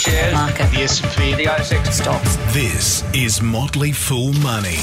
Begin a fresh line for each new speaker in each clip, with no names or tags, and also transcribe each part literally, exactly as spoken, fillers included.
shares,
market,
the S and P, the A S X
stocks.
This is Motley Fool Money.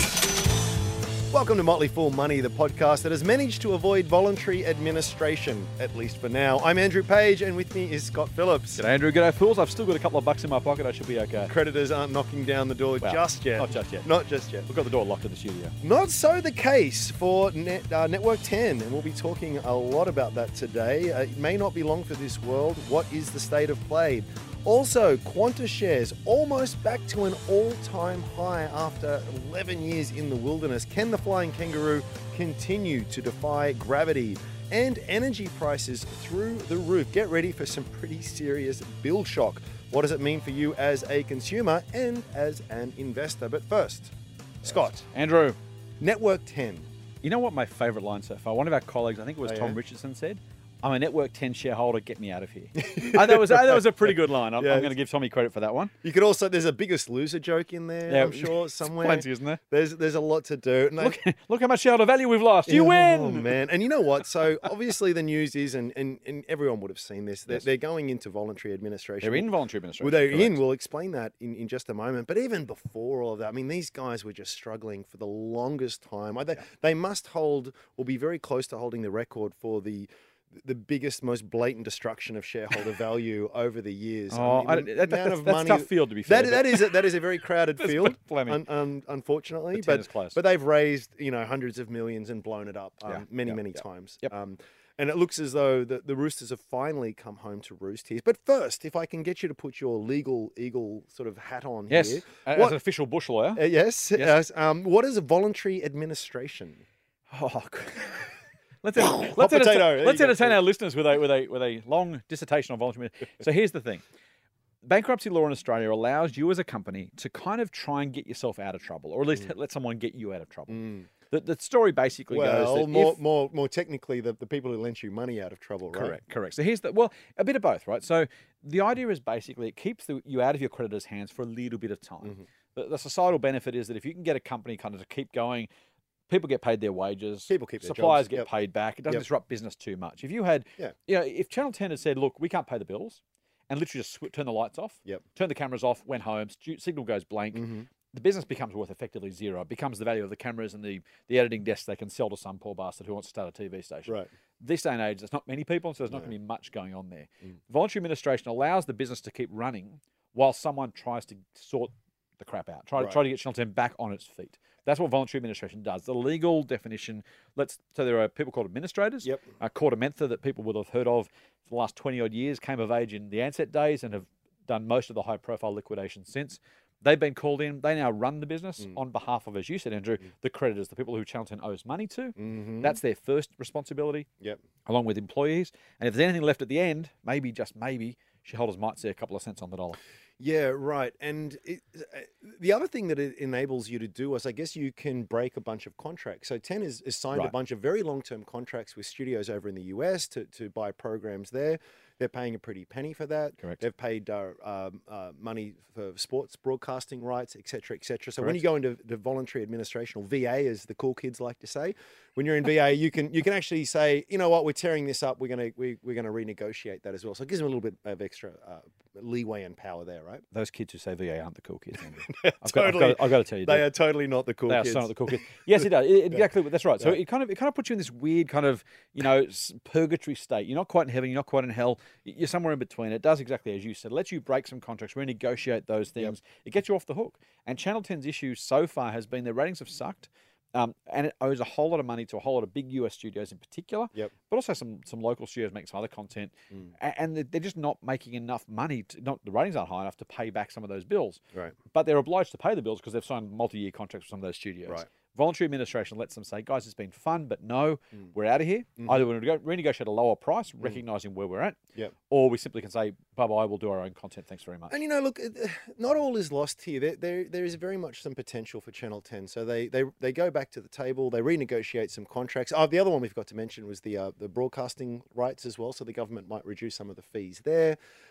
Welcome to Motley Fool Money, the podcast that has managed to avoid voluntary administration, at least for now. I'm Andrew Page, and with me is Scott Phillips.
G'day, Andrew. G'day, Fools. I've still got a couple of bucks in my pocket. I should be okay.
Creditors aren't knocking down the door
Well,
just yet.
Not just yet.
Not just yet.
We've got the door locked in the studio.
Not so the case for Net, uh, Network ten, and we'll be talking a lot about that today. Uh, it may not be long for this world. What is the state of play? Also, Qantas shares almost back to an all-time high after eleven years in the wilderness. Can the flying kangaroo continue to defy gravity? And energy prices through the roof. Get ready for some pretty serious bill shock. What does it mean for you as a consumer and as an investor? But first, Scott,
Andrew,
Network ten.
you know what my favourite line so far? One of our colleagues, I think it was
Oh,
Tom
yeah?
Richardson, said, I'm a Network ten shareholder, get me out of here. I, that, was, that was a pretty good line. I'm,
Yeah.
I'm going to give Tommy credit for that one.
You could also, there's a Biggest Loser joke in there,
Yeah,
I'm sure, somewhere.
Plenty, isn't there?
There's there's a lot to do. And I-
Look, look how much shareholder value we've lost. You
Oh,
win!
man. And you know what? So obviously the news is, and, and, and everyone would have seen this, they're,
Yes.
they're going into voluntary administration.
They're in voluntary administration.
Well, they're
correct.
in. We'll explain that in, in just a moment. But even before all of that, I mean, these guys were just struggling for the longest time. They, they must hold, or be very close to holding the record for the the biggest, most blatant destruction of shareholder value over the years.
Oh, I
the
don't- that-
amount
that's-
of
that's a
money-
tough field, to be fair,
That,
but-
that is a, that is a very crowded
That's
field,
plenty.
un, un, unfortunately.
The ten
But
is close.
but they've raised, you know, hundreds of millions and blown it up um,
Yeah,
many
yeah,
many
yeah.
times.
Yep.
Um, and it looks as though the, the Roosters have finally come home to roost here. But first, if I can get you to put your legal eagle sort of hat on
Yes,
here.
as
What-
an official bush lawyer.
uh, yes.
Yes.
yes, um, what is a voluntary administration?
Oh, God. Let's, enter,
Hot
let's,
potato.
entertain,
There
let's
you go.
entertain our listeners with a with a with a long dissertation on voluntary. So here's the thing: bankruptcy law in Australia allows you as a company to kind of try and get yourself out of trouble, or at least let someone get you out of trouble. The, the story basically goes
Well,
that
more,
if,
more, more technically, the, the people who lent you money out of trouble, right?
correct, correct. So here's the well, a bit of both, right? So the idea is basically it keeps the, you out of your creditors' hands for a little bit of time.
Mm-hmm.
The, the societal benefit is that if you can get a company kind of to keep going. People get paid their wages.
People keep their
suppliers
jobs.
get
Yep.
paid back. It doesn't
Yep.
disrupt business too much. If you had,
Yeah.
you know, if Channel ten had said, "Look, we can't pay the bills," and literally just sw- turn the lights off,
Yep.
turn the cameras off, went home, stu- signal goes blank,
Mm-hmm.
the business becomes worth effectively zero. It becomes the value of the cameras and the the editing desks they can sell to some poor bastard who wants to start a T V station.
Right.
This day and age, there's not many people, so there's not
No.
going to be much going on there.
Mm.
Voluntary administration allows the business to keep running while someone tries to sort the crap out. Try,
Right.
try to get Channel ten back on its feet. That's what voluntary administration does. The legal definition, let's so there are people called administrators.
Yep.
Uh, Court of Mentha that people would have heard of for the last twenty odd years, came of age in the Ansett days and have done most of the high profile liquidations since. They've been called in. They now run the business
Mm.
on behalf of, as you said, Andrew, the creditors, the people who Channel ten owes money to.
Mm-hmm.
That's their first responsibility,
Yep.
along with employees. And if there's anything left at the end, maybe, just maybe, shareholders might see a couple of cents on the dollar.
Yeah, right. And it, uh, the other thing that it enables you to do is, I guess, you can break a bunch of contracts. So ten has, has signed a
Right.
bunch of very long-term contracts with studios over in the U S to, to buy programs there. They're paying a pretty penny for that.
Correct.
They've paid uh, um, uh, money for sports broadcasting rights, et cetera, et cetera. So when
Correct.
you go into the voluntary administration, or V A, as the cool kids like to say, when you're in V A, you can you can actually say, you know what, we're tearing this up. We're gonna we, we're gonna renegotiate that as well. So it gives them a little bit of extra uh, leeway and power there, right?
Those kids who say V A aren't the cool kids, Andrew.
I've
I've, got, I've, got, I've got to tell you,
They
dude.
are totally not the cool
They are
kids.
so not the cool kids. Yes, it does. It- exactly. That's right. So
Yeah.
it kind of it kind of puts you in this weird kind of you know s- purgatory state. You're not quite in heaven. You're not quite in hell. y- You're somewhere in between. It does exactly as you said. It lets you break some contracts, renegotiate those things. It gets you off the hook. And Channel ten's issue so far has been their ratings have sucked. Um, and it owes a whole lot of money to a whole lot of big U S studios in particular,
Yep.
but also some some local studios make some other content,
Mm.
A- and they're- they're just not making enough money. To, not the ratings aren't high enough to pay back some of those bills.
Right.
But they're obliged to pay the bills because they've signed multi-year contracts with some of those studios.
Right.
Voluntary administration lets them say, guys, it's been fun, but no,
Mm.
we're out of here.
Mhm.
Either we're going to renegotiate a lower price, recognizing where we're at,
Yep.
or we simply can say, bye-bye, we'll do our own content. Thanks very much.
And you know, look, it- not all is lost here. There, there, there is very much some potential for Channel ten. So they, they, they go back to the table. They renegotiate some contracts. Oh, the other one we forgot to mention was the uh, the broadcasting rights as well. So the government might reduce some of the fees there.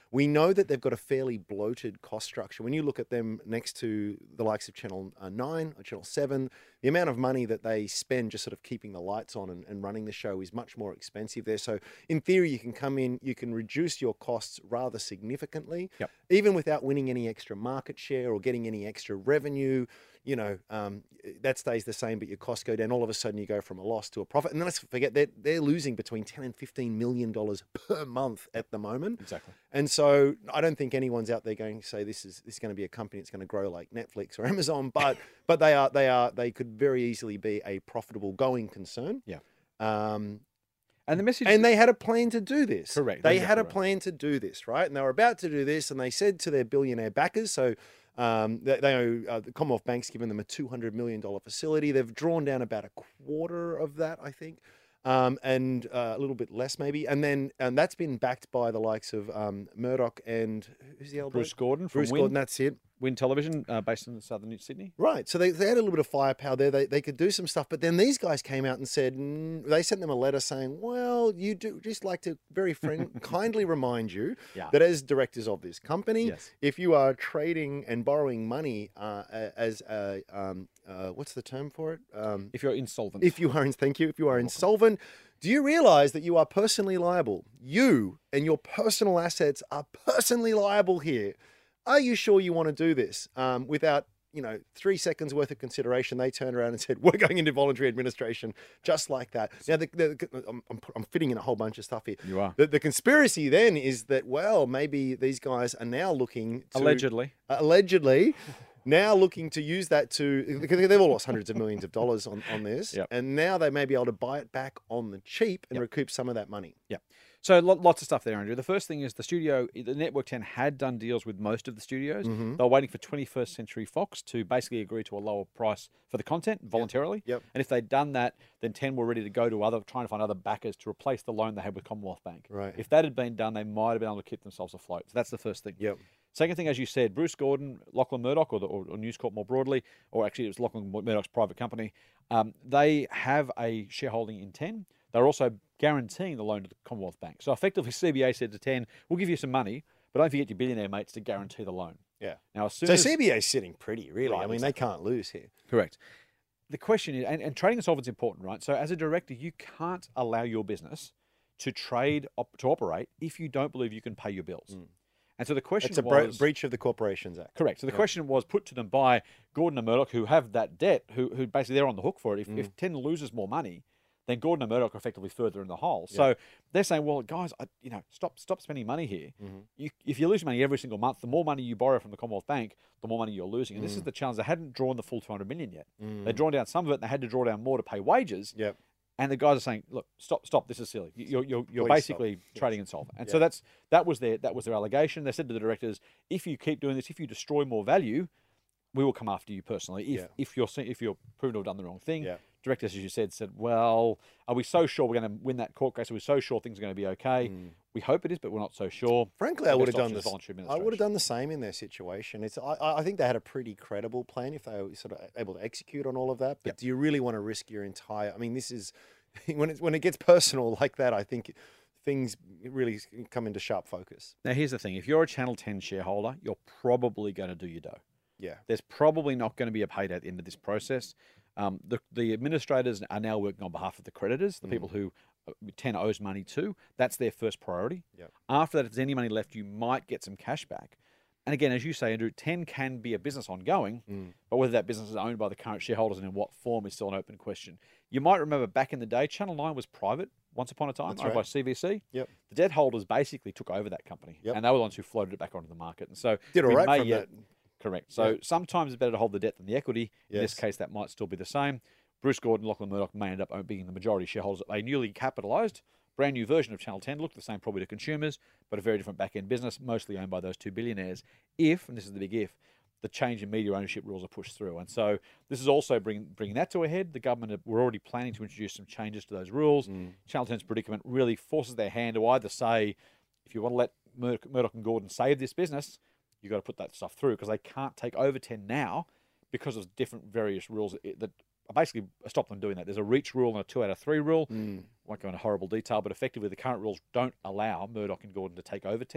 We know that they've got a fairly bloated cost structure. When you look at them next to the likes of Channel uh, nine or Channel seven, the amount of money that they spend just sort of keeping the lights on and, and running the show is much more expensive there. So in theory, you can come in, you can reduce your costs rather significantly,
Yep.
even without winning any extra market share or getting any extra revenue. You know, um, that stays the same, but your costs go down. All of a sudden, you go from a loss to a profit. And then let's forget they're, they're losing between ten and fifteen million dollars per month at the moment.
Exactly.
And so I don't think anyone's out there going to say this is this is going to be a company that's going to grow like Netflix or Amazon, but but they are they are they could very easily be a profitable going concern.
Yeah.
Um,
And the message,
and they had a plan to do this.
Correct.
They
Exactly
had a
right.
plan to do this, right? And they were about to do this, and they said to their billionaire backers, so um, they, they owe, uh, the Commonwealth Bank's given them a two hundred million dollars facility. They've drawn down about a quarter of that, I think, um, and uh, a little bit less maybe. And then and that's been backed by the likes of um, Murdoch and who's the other
Bruce
bloke?
Gordon from
Bruce
Win,
Gordon, that's it.
Win Television, uh, based in southern Sydney.
Right. So they, they had a little bit of firepower there. They, they could do some stuff. But then these guys came out and said, mm, they sent them a letter saying, well, you do just like to very friend, kindly remind you
Yeah.
that as directors of this company,
Yes.
if you are trading and borrowing money uh, a- as a, um, uh, what's the term for it? Um,
If you're insolvent.
if you are, in, thank you, if you are insolvent, do you realize that you are personally liable? You and your personal assets are personally liable here. Are you sure you want to do this? Um, without, you know, three seconds worth of consideration, they turned around and said, we're going into voluntary administration just like that. Now, the, the, I'm, I'm, I'm fitting in a whole bunch of stuff here.
You are.
The, the conspiracy then is that, well, maybe these guys are now looking to...
Allegedly.
Uh, allegedly... Now looking to use that to, because they've all lost hundreds of millions of dollars on, on this,
Yep.
and now they may be able to buy it back on the cheap and
Yep.
recoup some of that money.
Yeah. So lo- lots of stuff there, Andrew. The first thing is the studio, the Network ten had done deals with most of the studios.
Mm-hmm.
They were waiting for twenty-first Century Fox to basically agree to a lower price for the content voluntarily.
Yep.
And if they'd done that, then ten were ready to go to other, trying to find other backers to replace the loan they had with Commonwealth Bank.
Right.
If that had been done, they might have been able to keep themselves afloat. So that's the first thing.
Yep.
Second thing, as you said, Bruce Gordon, Lachlan Murdoch, or, the, or, or News Corp more broadly, or actually it was Lachlan Murdoch's private company, um, they have a shareholding in ten. They're also guaranteeing the loan to the Commonwealth Bank. So effectively, C B A said to ten, we'll give you some money, but don't forget your billionaire mates to guarantee the loan.
Yeah.
Now, as soon
So
as...
C B A's sitting pretty, really.
Right,
I mean,
exactly.
they can't lose here.
Correct. The question is, and, and trading insolvency is important, right? So as a director, you can't allow your business to trade, op, to operate, if you don't believe you can pay your bills.
Mm.
And so the question
It's a bre-
was...
breach of the Corporations Act.
Correct. So the
Yep.
question was put to them by Gordon and Murdoch, who have that debt, who, who basically they're on the hook for it. If,
Mm.
if ten loses more money, then Gordon and Murdoch are effectively further in the hole. So they're saying, well, guys, I, you know, stop stop spending money here.
Mhm.
You, if you lose money every single month, the more money you borrow from the Commonwealth Bank, the more money you're losing. And this is
Mm.
the challenge. They hadn't drawn the full two hundred million yet.
Mm.
They'd drawn down some of it, and they had to draw down more to pay wages.
Yep.
And the guys are saying, "Look, stop, stop! This is silly. You're you're, you're
Please
basically
stop.
trading insolvent." And
Yeah.
so that's that was their that was their allegation. They said to the directors, "If you keep doing this, if you destroy more value, we will come after you personally. If
Yeah.
if you're se- if you're proven to have done the wrong thing."
Yeah.
Directors, as you said, said, "Well, are we so sure we're going to win that court case? Are we so sure things are going to be okay?
Mm.
We hope it is, but we're not so sure."
Frankly,
The
I would
best
have done
option is
this.
voluntary
I would have
administration.
done the same in their situation. It's. I, I I think they had a pretty credible plan if they were sort of able to execute on all of that. But
Yep.
do you really want to risk your entire? I mean, this is when it when it gets personal like that. I think things really come into sharp focus.
Now, here's the thing: if you're a Channel ten shareholder, you're probably going to do your dough.
Yeah.
There's probably not going to be a payday at the end of this process. Um, the, the administrators are now working on behalf of the creditors, the
Mm.
people who uh, ten owes money to. That's their first priority.
Yep.
After that, if there's any money left, you might get some cash back. And again, as you say, Andrew, ten can be a business ongoing,
Mm.
but whether that business is owned by the current shareholders and in what form is still an open question. You might remember back in the day, Channel nine was private once upon a time,
That's
owned by
right.
C V C.
Yep.
The debt holders basically took over that company,
Yep.
and they were the ones who floated it back onto the market. And so
Did all
we
right
may
from
yet-
that.
Correct. So
Yeah.
sometimes it's better to hold the debt than the equity. In this
Yes.
case, that might still be the same. Bruce Gordon, Lachlan Murdoch may end up being the majority shareholders of a newly capitalised, brand new version of Channel ten. Look the same probably to consumers, but a very different back end business, mostly owned by those two billionaires. If, and this is the big if, the change in media ownership rules are pushed through. And so this is also bringing bringing that to a head. The government are, were already planning to introduce some changes to those rules.
Mm.
Channel ten's predicament really forces their hand to either say, if you want to let Mur- Murdoch and Gordon save this business, you've got to put that stuff through because they can't take over ten now because of different various rules that, that basically stop them doing that. There's a reach rule and a two out of three rule.
Mm.
Won't go into horrible detail, but effectively the current rules don't allow Murdoch and Gordon to take over ten.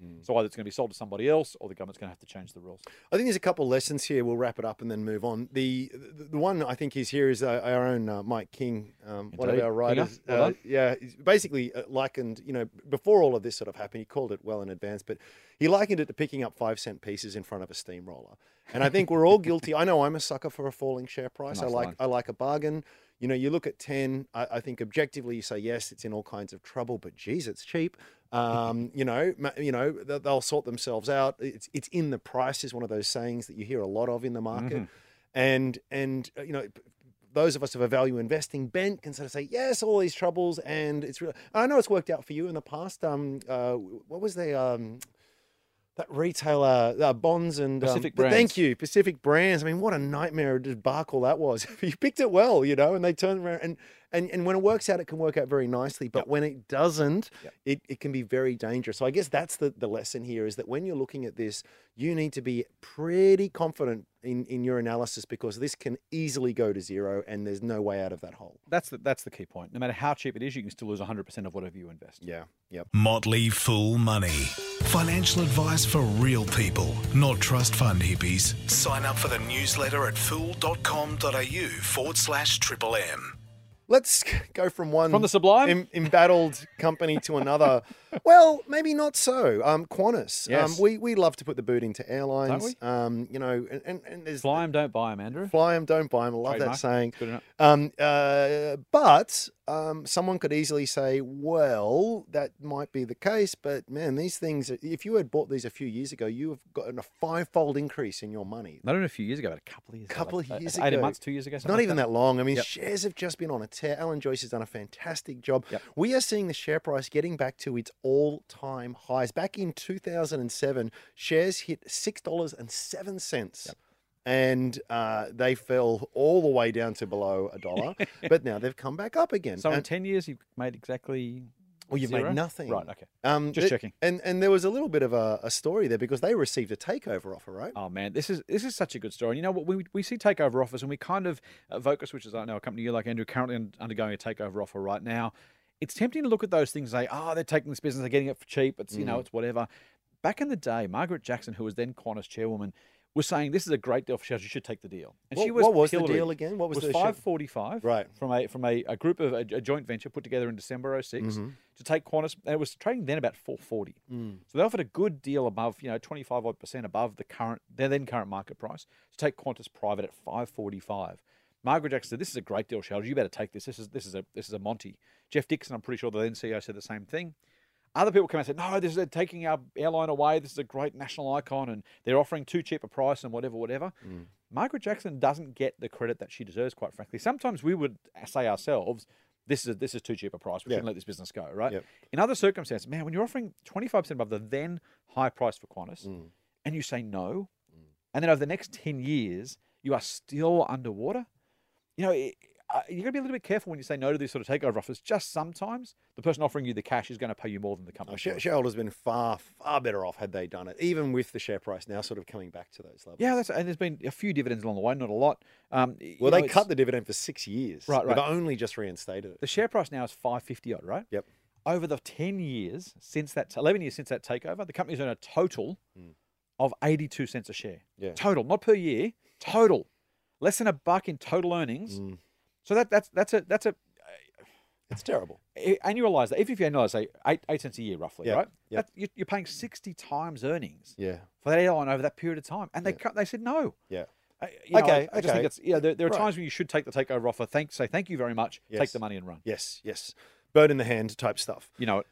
So either it's going to be sold to somebody else, or the government's going to have to change the rules.
I think there's a couple of lessons here. We'll wrap it up and then move on. The the, the one I think is here is uh, our own uh, Mike King, um, one of
Indeed.
our writers.
Well
uh,
done.
yeah, he's basically uh, likened, you know, before all of this sort of happened, he called it well in advance, but he likened it to picking up five cent pieces in front of a steamroller. And I think we're all guilty. I know I'm a sucker for a falling share price.
Nice
I like
line.
I like a bargain. You know, you look at ten, I, I think objectively you say, yes, it's in all kinds of trouble, but geez, it's cheap. Um, you know, ma- you know, th- they'll sort themselves out. It's it's in the price is one of those sayings that you hear a lot of in the market.
Mhm.
And, and uh, you know, p- those of us of a value investing bent can sort of say, yes, all these troubles. And it's really, I know it's worked out for you in the past. Um, uh, what was the, um, that retailer, uh, Bonds and
Pacific
um,
Brands.
Thank you, Pacific Brands. I mean, what a nightmare debacle that was. You picked it well, you know, and they turned around and and, and when it works out, it can work out very nicely. But
Yep.
when it doesn't,
Yep.
it, it can be very dangerous. So I guess that's the, the lesson here is that when you're looking at this, you need to be pretty confident in, in your analysis because this can easily go to zero and there's no way out of that hole.
That's the, that's the key point. No matter how cheap it is, you can still lose one hundred percent of whatever you invest.
Yeah, yep.
Motley Fool Money. Financial advice for real people, not trust fund hippies. Sign up for the newsletter at fool.com.au forward slash triple M.
Let's go from one
From the sublime?
em- embattled company to another. Well, maybe not so. Um, Qantas.
Yes.
Um, we we love to put the boot into airlines.
Don't we?
Um, you know, and, and, and there's
Fly 'em, don't buy 'em, Andrew.
fly 'em, don't buy 'em. I love
Trademark.
that saying.
Good enough.
Um, uh, but um, someone could easily say, well, that might be the case, but man, these things, if you had bought these a few years ago, you have gotten a five-fold increase in your money.
Not even a few years ago, but a couple of years ago.
Couple
like,
of
uh,
years
eighteen
ago.
months, two years ago.
It's
something
not
like
even
that.
that long. I mean,
Yep.
shares have just been on a tear. Alan Joyce has done a fantastic job.
Yep.
We are seeing the share price getting back to its all-time highs. Back in two thousand seven, shares hit six dollars and seven cents.
Yep.
And uh, they fell all the way down to below a dollar. But now they've come back up again.
So in
And-
ten years, you've made exactly.
well, you've
zero?
made nothing.
Right, okay.
Um,
Just
it-
checking.
And and there was a little bit of a, a story there because they received a takeover offer, right?
Oh man, this is this is such a good story. And you know what? We we see takeover offers, and we kind of uh, Vocus, which is I know a company you like, Andrew, currently un- undergoing a takeover offer right now. It's tempting to look at those things and say, oh, they're taking this business, they're getting it for cheap. It's you know, it's whatever. Back in the day, Margaret Jackson, who was then Qantas chairwoman, was saying this is a great deal for shares. You should take the deal. And
What,
she was
what was the
pilloried.
deal again? What was,
was
the
five
share-
forty five
Right.
from a from a, a group of a, a joint venture put together in December oh six
Mm-hmm.
to take Qantas. And it was trading then about four forty.
Mm.
So they offered a good deal above, you know, twenty five odd percent above the current their then current market price to take Qantas private at five forty five. Margaret Jackson said, "This is a great deal, shareholders. You better take this. This is this is a this is a Monty." Jeff Dixon, I'm pretty sure the then C E O, said the same thing. Other people came out and said, no, this is taking our airline away. This is a great national icon, and they're offering too cheap a price and whatever, whatever.
Mm.
Margaret Jackson doesn't get the credit that she deserves, quite frankly. Sometimes we would say ourselves, this is this is too cheap a price. We
Yeah.
shouldn't let this business go, right?
Yep.
In other circumstances, man, when you're offering twenty-five percent above the then high price for Qantas,
Mm.
and you say no, and then over the next ten years, you are still underwater, you know, it, uh, you're going to be a little bit careful when you say no to these sort of takeover offers. Just sometimes the person offering you the cash is going to pay you more than the company.
Oh, share-
should.
shareholders have been far, far better off had they done it, even with the share price now sort of coming back to those levels.
Yeah, that's, and there's been a few dividends along the way, not a lot. Um, you
Well,
know,
they
it's-
cut the dividend for six years.
Right, right.
They've only just reinstated it.
the share price now is five fifty odd, right?
Yep.
Over the ten years since that, eleven years since that takeover, the company's earned a total
Mm.
of eighty-two cents a share.
Yeah.
Total, not per year. Total, less than a buck in total earnings.
Mm.
So that that's that's a that's a
It's terrible.
eh, annualize that. Even if you annualize, say eight eight cents a year, roughly,
Yep,
right?
yep.
That, you- you're paying sixty times earnings
Yeah.
for that airline over that period of time, and they
Yeah.
cut, they said no.
Yeah.
Uh, you know,
Okay,
I, I just
okay.
think it's yeah. There, there are
Right.
times when you should take the takeover offer. Thank say thank you very much. Take
Yes.
the money and run.
Yes. Yes. Bird in the hand type stuff.
You know it.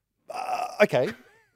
Uh, okay.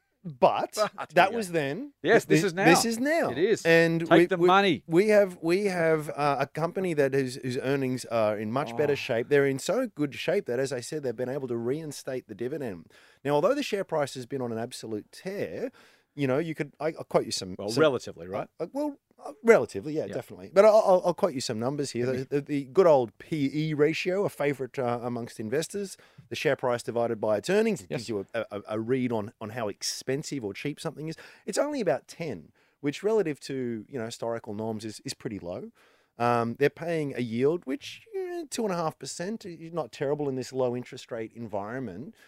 But,
But,
that
yeah.
was then.
Yes, this is now.
This is now.
It is.
And
Take
we,
the
we-
money.
We have we have uh, a company that is whose earnings are in much better
Oh.
shape. They're in so good shape that, as I said, they've been able to reinstate the dividend. Now, although the share price has been on an absolute tear, you know, you could I, I'll quote you some.
Well,
some-
relatively, right?
Uh, well, uh, relatively, yeah,
Yeah.
definitely. But I'll, I'll, I'll quote you some numbers here. The, the, the good old P E ratio, a favourite uh, amongst investors, the share price divided by its earnings. It
Yes.
gives you a, a, a read on, on how expensive or cheap something is. It's only about ten, which relative to you know historical norms is, is pretty low. Um, they're paying a yield which eh, two and a half percent is not terrible in this low interest rate environment.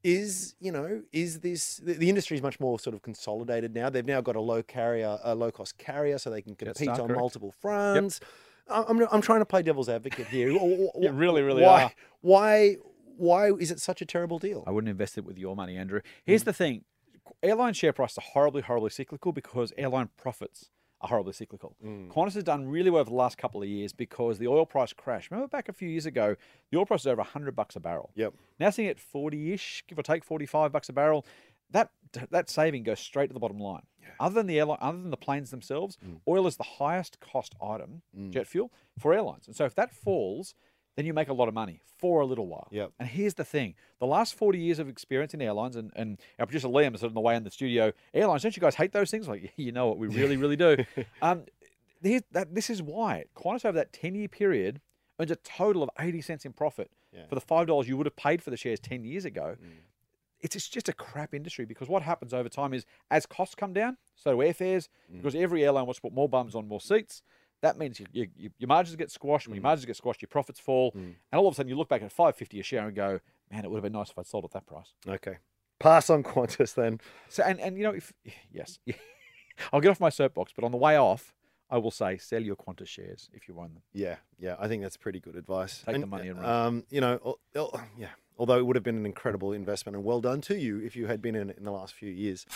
is, you know, is this the, the industry is much more sort of consolidated now. They've now got a low carrier, a low cost carrier, so they can compete
Jetstar,
on
correct.
multiple fronts. I- I'm I'm trying to play devil's advocate here.
You really, really
why,
are.
Why why is it such a terrible deal?
I wouldn't invest it with your money, Andrew. Here's the thing. Airline share prices are horribly, horribly cyclical because airline profits are horribly cyclical. Qantas has done really well over the last couple of years because the oil price crashed. Remember back a few years ago, the oil price was over one hundred bucks a barrel.
Yep.
Now sitting at forty-ish, give or take forty-five bucks a barrel. That that saving goes straight to the bottom line. Other than the airline, other than the planes themselves, oil is the highest cost item, jet fuel, for airlines. And so if that falls, then you make a lot of money for a little while.
Yep.
And here's the thing. The last forty years of experience in airlines, and, and our producer Liam is on the way in the studio, airlines, don't you guys hate those things? Like, you know what, we really, really do. um, here's that, this is why. Qantas over that ten-year period earns a total of eighty cents in profit
Yeah.
for the five dollars you would have paid for the shares ten years ago. It's just- just a crap industry because what happens over time is as costs come down, so do airfares, because every airline wants to put more bums on more seats. That means you, you, you, your margins get squashed. When your margins get squashed, your profits fall. And all of a sudden you look back at five fifty a share and go, man, it would have been nice if I'd sold at that price.
Okay. Pass on Qantas then.
So, and, and you know, if yes, I'll get off my soapbox, but on the way off, I will say sell your Qantas shares if you own them.
Yeah, yeah, I think that's pretty good advice.
Take the money and run.
Um, you know, al- al- yeah. Although it would have been an incredible investment and well done to you if you had been in it in the last few years.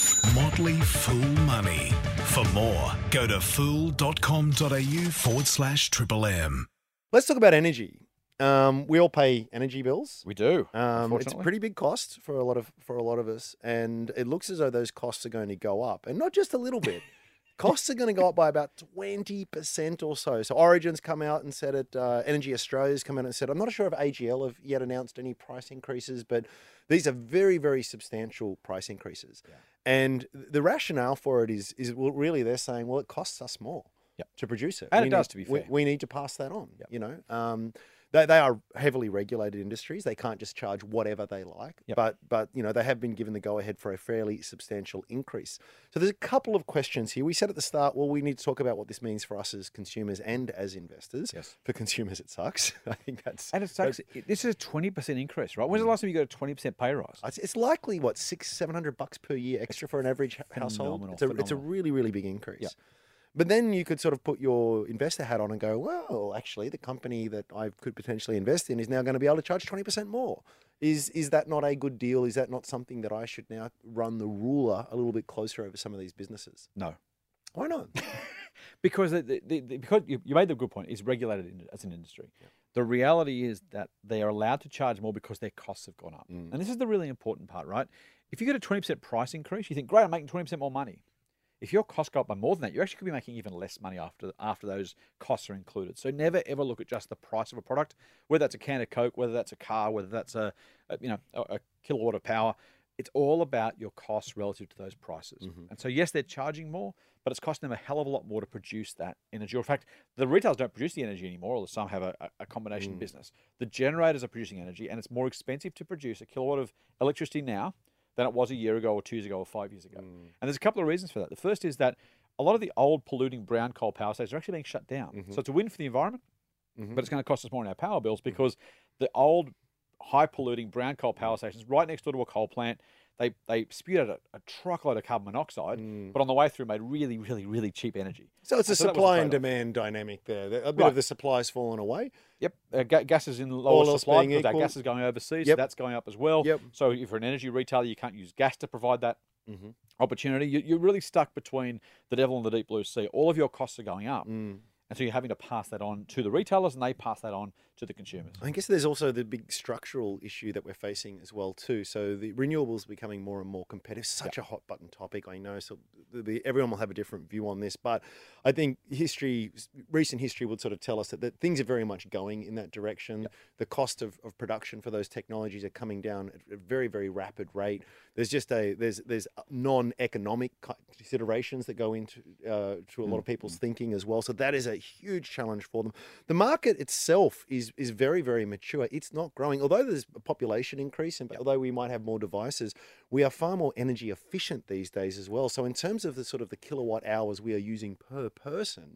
Motley Fool Money. For more, go to fool.com.au forward slash triple M.
Let's talk about energy. Um, we all pay energy bills.
We do.
Um, it's a
unfortunately.
pretty big cost for a lot of for a lot of us, and it looks as though those costs are going to go up, and not just a little bit. Costs are going to go up by about twenty percent or so. So Origin's come out and said it. Uh, Energy Australia's come out and said, I'm not sure if A G L have yet announced any price increases, but these are very, very substantial price increases. And the rationale for it is, is well, really they're saying, well, it costs us more
Yep.
to produce it.
And
We
it does,
need-
to be
we-
fair.
We, need to pass that on, you know. Um, they, they are heavily regulated industries. They can't just charge whatever they like.
Yep.
But, but, you know, they have been given the go-ahead for a fairly substantial increase. So there's a couple of questions here. We said at the start, well, we need to talk about what this means for us as consumers and as investors.
Yes.
For consumers, it sucks. I think that's...
And it sucks. This is a twenty percent increase, right? When's the last time you got a twenty percent pay rise?
It's, it's likely, what, six, seven hundred bucks per year extra for an average household.
phenomenal,
It's a, it's a
phenomenal.
really, really big increase.
Yep.
But then you could sort of put your investor hat on and go, well, actually, the company that I could potentially invest in is now going to be able to charge twenty percent more. Is is that not a good deal? Is that not something that I should now run the ruler a little bit closer over some of these businesses?
No.
Why not?
Because the, the, the, because you, you made the good point, it's regulated in, as an industry. The reality is that they are allowed to charge more because their costs have gone up. And this is the really important part, right? If you get a twenty percent price increase, you think, great, I'm making twenty percent more money. If your costs go up by more than that, you actually could be making even less money after after those costs are included. So never ever look at just the price of a product, whether that's a can of Coke, whether that's a car, whether that's a, a you know a, a kilowatt of power. It's all about your costs relative to those prices. And so yes, they're charging more, but it's costing them a hell of a lot more to produce that energy. Or in fact, the retailers don't produce the energy anymore, although some have a, a combination business. The generators are producing energy, and it's more expensive to produce a kilowatt of electricity now than it was a year ago or two years ago or five years ago. And there's a couple of reasons for that. The first is that a lot of the old polluting brown coal power stations are actually being shut down. So it's a win for the environment, but it's going to cost us more in our power bills because the old high polluting brown coal power stations right next door to a coal plant, they they spewed out a, a truckload of carbon monoxide, but on the way through made really, really, really cheap energy.
So it's a
And so that was
supply and
trade-off.
demand dynamic there. A bit
Right.
of the supply's fallen away.
Yep, uh, ga- gas is in
All
lower
else
supply
being
because our
equal.
gas is going overseas,
Yep.
so that's going up as well.
Yep.
So if you're an energy retailer, you can't use gas to provide that
Mhm.
opportunity. You, you're really stuck between the devil and the deep blue sea. All of your costs are going up,
Mm.
and so you're having to pass that on to the retailers, and they pass that on to the consumers.
I guess there's also the big structural issue that we're facing as well too. So the renewables are becoming more and more competitive. Such a hot button topic, I know. So the, the, everyone will have a different view on this, but I think history, recent history, would sort of tell us that, that things are very much going in that direction. The cost of, of production for those technologies are coming down at a very, very rapid rate. There's just a there's there's non-economic considerations that go into uh, to a lot of people's thinking as well. So that is a huge challenge for them. The market itself is is very, very mature. It's not growing. Although there's a population increase, and although we might have more devices, we are far more energy efficient these days as well. So in terms of the sort of the kilowatt hours we are using per person,
Yep.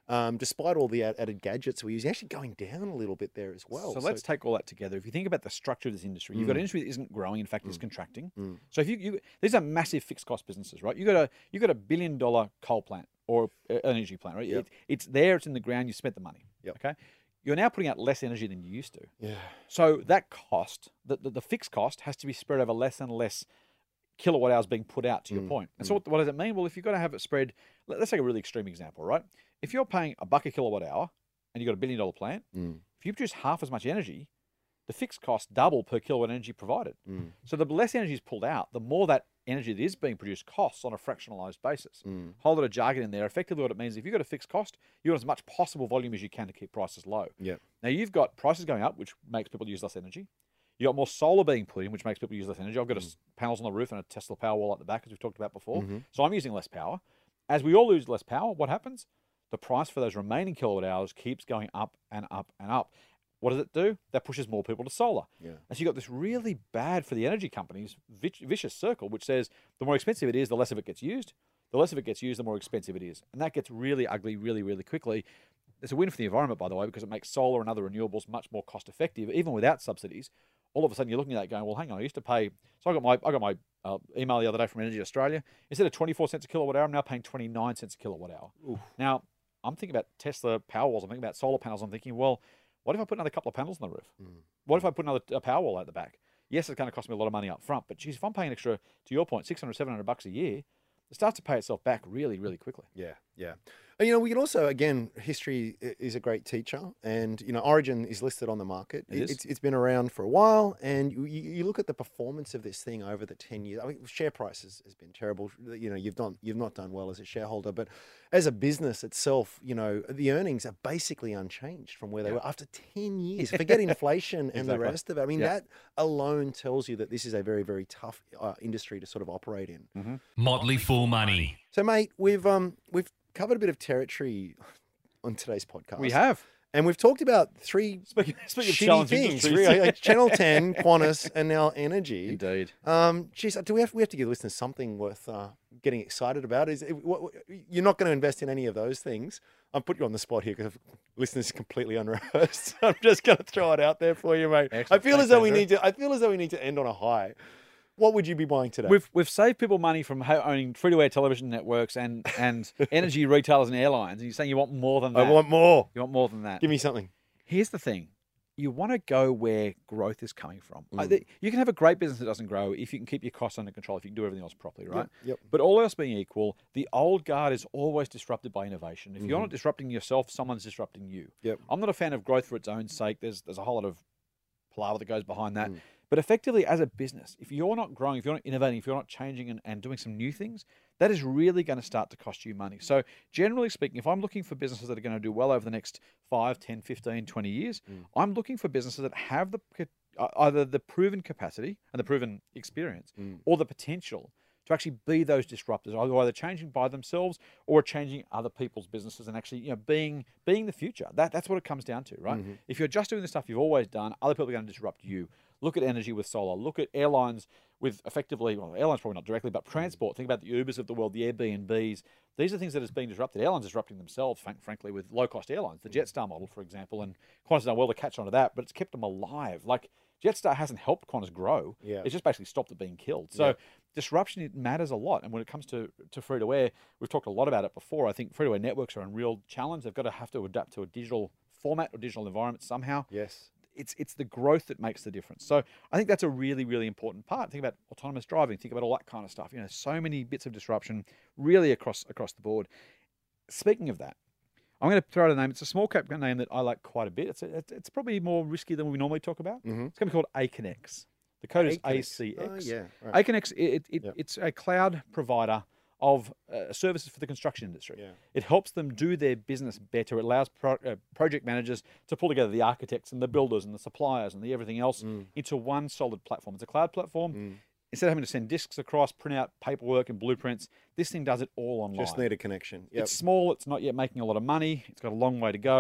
Um, despite all the ad- added gadgets we're using, actually going down a little bit there as well.
So, let's take all that together. If you think about the structure of this industry, you've got an industry that isn't growing, in fact, is contracting. So if you, you these are massive fixed cost businesses, right? You got a you got a billion dollar coal plant or an energy plant, right?
Yep.
It, it's there, it's in the ground. You spent the money.
Yep.
Okay. You're now putting out less energy than you used to.
Yeah.
So that cost, the, the, the fixed cost, has to be spread over less and less kilowatt hours being put out, to your point. And so what, what does it mean? Well, if you've got to have it spread, let, let's take a really extreme example, right? If you're paying a buck a kilowatt hour and you've got a billion dollar plant, if you produce half as much energy, the fixed cost double per kilowatt energy provided. So the less energy is pulled out, the more that energy that is being produced costs on a fractionalized basis. Whole lot of jargon in there. Effectively what it means, if you've got a fixed cost, you want as much possible volume as you can to keep prices low.
Yeah.
Now you've got prices going up, which makes people use less energy. You've got more solar being put in, which makes people use less energy. I've got a, panels on the roof and a Tesla Powerwall at the back, as we've talked about before. So I'm using less power. As we all lose less power, what happens? The price for those remaining kilowatt hours keeps going up and up and up. What does it do? That pushes more people to solar.
Yeah.
And so you've got this really bad for the energy companies vicious circle, which says the more expensive it is, the less of it gets used. The less of it gets used, the more expensive it is. And that gets really ugly really, really quickly. It's a win for the environment, by the way, because it makes solar and other renewables much more cost effective, even without subsidies. All of a sudden, you're looking at that going, well, hang on, I used to pay. So I got my I got my uh, email the other day from Energy Australia. Instead of twenty-four cents a kilowatt hour, I'm now paying twenty-nine cents a kilowatt hour. Oof. Now, I'm thinking about Tesla Powerwalls. I'm thinking about solar panels. I'm thinking, well, what if I put another couple of panels on the roof? Mm. What if I put another a Powerwall out the back? Yes, it's going to cost me a lot of money up front, but geez, if I'm paying an extra, to your point, six hundred, seven hundred bucks a year, it starts to pay itself back really, really quickly.
Yeah, yeah. And, you know, we can also, again, history is a great teacher, and, you know, Origin is listed on the market.
It is.
It's, it's been around for a while, and you, you look at the performance of this thing over the ten years. I mean, share price has, has been terrible. You know, you've done, you've not done well as a shareholder, but as a business itself, you know, the earnings are basically unchanged from where they
Yeah.
were after ten years. Forget inflation and the
Exactly.
rest of it. I mean,
Yeah.
that alone tells you that this is a very, very tough uh, industry to sort of operate in.
Mm-hmm.
Motley Fool Money.
So, mate, we've um we've covered a bit of territory on today's podcast.
We have.
And we've talked about three
Speaking, speaking of
shitty
challenge
things,
industries.
really, like Channel ten, Qantas, and now Energy.
Indeed.
Um, geez, do we have we have to give listeners something worth uh, getting excited about? Is it, what, what- you're not going to invest in any of those things? I'll put you on the spot here because listeners are completely unrehearsed. I'm just going to throw it out there for you, mate.
Excellent.
I feel
Thanks,
as though we
Andrew.
need to. I feel as though we need to end on a high. What would you be buying today?
We've we've saved people money from ho- owning free-to-air television networks and, and energy retailers and airlines, and you're saying you want more than that.
I want more.
You want more than that.
Give me something.
Here's the thing. You want to go where growth is coming from. I
Mm.
think you can have a great business that doesn't grow if you can keep your costs under control, if you can do everything else properly, right?
Yep.
But all else being equal, the old guard is always disrupted by innovation. If you're not disrupting yourself, someone's disrupting you.
Yep.
I'm not a fan of growth for its own sake. There's there's a whole lot of palaver that goes behind that.
Mm.
But effectively, as a business, if you're not growing, if you're not innovating, if you're not changing and, and doing some new things, that is really going to start to cost you money. So generally speaking, if I'm looking for businesses that are going to do well over the next five, ten, fifteen, twenty years,
Mm.
I'm looking for businesses that have the ca- uh, either the proven capacity and the proven experience
Mm.
or the potential to actually be those disruptors, either either changing by themselves or changing other people's businesses and actually, you know, being being the future. That that's what it comes down to, right?
Mm-hmm.
If you're just doing the stuff you've always done, other people are going to disrupt you. Look at energy with solar. Look at airlines with effectively, well, airlines probably not directly, but transport. Think about the Ubers of the world, the Airbnbs. These are things that is being disrupted. Airlines disrupting themselves, frank- frankly, with low-cost airlines. The Jetstar model, for example, and Qantas has done well to catch on to that, but it's kept them alive. Like, Jetstar hasn't helped Qantas grow.
Yeah.
It's just basically stopped it being killed. So
Yeah.
disruption, it matters a lot. And when it comes to, to free-to-air, we've talked a lot about it before. I think free-to-air networks are in real challenge. They've got to have to adapt to a digital format or digital environment somehow.
Yes.
It's it's the growth that makes the difference. So I think that's a really, really important part. Think about autonomous driving. Think about all that kind of stuff. You know, so many bits of disruption really across across the board. Speaking of that, I'm going to throw out a name. It's a small cap name that I like quite a bit. It's a, it's probably more risky than we normally talk about.
Mhm.
It's going to be called Aconex. The code is
Aconex.
A C X.
Oh, yeah, right.
Aconex, it, it,
Yep.
it's a cloud provider of uh, services for the construction industry.
Yeah.
It helps them do their business better. It allows pro- uh, project managers to pull together the architects and the builders and the suppliers and the everything else
Mm.
into one solid platform. It's a cloud platform. Instead of having to send disks across, print out paperwork and blueprints, this thing does it all online.
Just need a connection. Yep.
It's small. It's not yet making a lot of money. It's got a long way to go.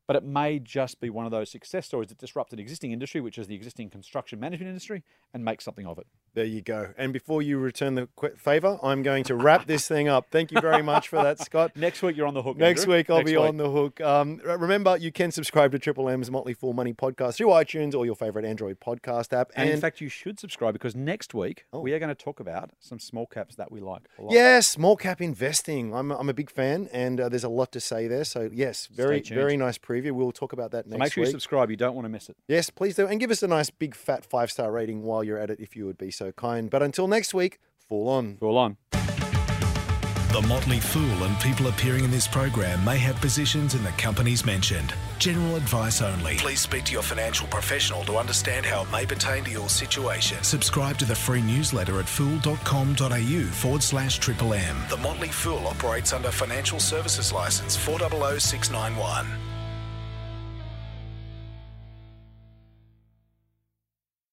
but it may just be one of those success stories that disrupt an existing industry, which is the existing construction management industry, and make something of it.
There you go. And before you return the qu- favour, I'm going to wrap this thing up. Thank you very much for that, Scott.
Next week, you're on the hook.
Next
Andrew.
week, I'll
Next
be
week.
on the hook. Um, remember, you can subscribe to Triple M's Motley Fool Money podcast through iTunes or your favourite Android podcast app.
And, in fact, you should subscribe because next week
Oh.
we are going to talk about some small caps that we like a lot.
yes, small cap investing. I'm, I'm a big fan, and uh, there's a lot to say there. So, yes, very,
tuned.
very nice preview. We'll talk about that
So
next
make sure
week.
you subscribe. You don't want to miss it.
Yes, please do. And give us a nice big fat five star rating while you're at it if you would be so kind. But until next week, Fool on.
Go on.
The Motley Fool and people appearing in this program may have positions in the companies mentioned. General advice only. Please speak to your financial professional to understand how it may pertain to your situation. Subscribe to the free newsletter at fool.com.au forward slash triple M. The Motley Fool operates under Financial Services Licence four zero zero six nine one.